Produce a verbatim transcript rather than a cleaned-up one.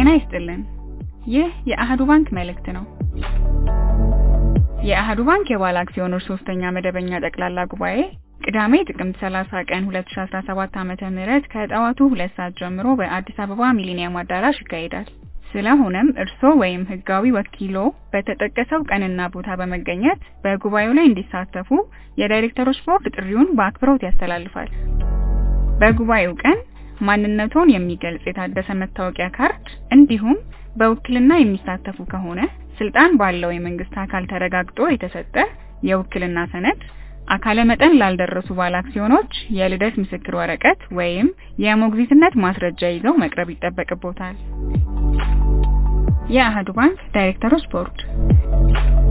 ጤና ይስጥልን። ይህ የአሃዱ ባንክ መልእክት ነው። የአሃዱ ባንክ የባለ አክሲዮኖች ሶስተኛ መደበኛ ጠቅላላ ጉባኤ ቅዳሜ ጥቅምት ሰላሳ ቀን ሁለት ሺህ አስራ ሰባት ዓመተ ምህረት ከጠዋቱ ሁለት ሰዓት ጀምሮ በአዲስ አበባ ሚሊኒየም አዳራሽ ይካሄዳል። ስለሆነም እርስዎ ወይም ህጋዊ ወኪሎ በተጠቀሰው ቀንና ቦታ በመገኘት በጉባኤው ላይ እንዲሳተፉ የዳይሬክተሮች ቦርድ ጥሪውን በአክብሮት ያስተላልፋል። በጉባኤው ቀን ማንነቶን የሚገልጽ የታደሰ መታወቂያ ካርድ እንዲሁም በውክልና የሚሳተፉ ከሆነ ስልጣን ባለው የመንግስት አካል ተረጋግጦ የተሰጠ የውክልና ሰነድ፣ አካለ መጠን ላልደረሱ ባለ አክሲዮኖች የልደት ምስክር ወረቀት ወይም የሞግዚትነት ማስረጃ ይዘው መቅረብ ይጠበቅቦታል። የአሃዱ ባንክ ዳይሬክተሮች ቦርድ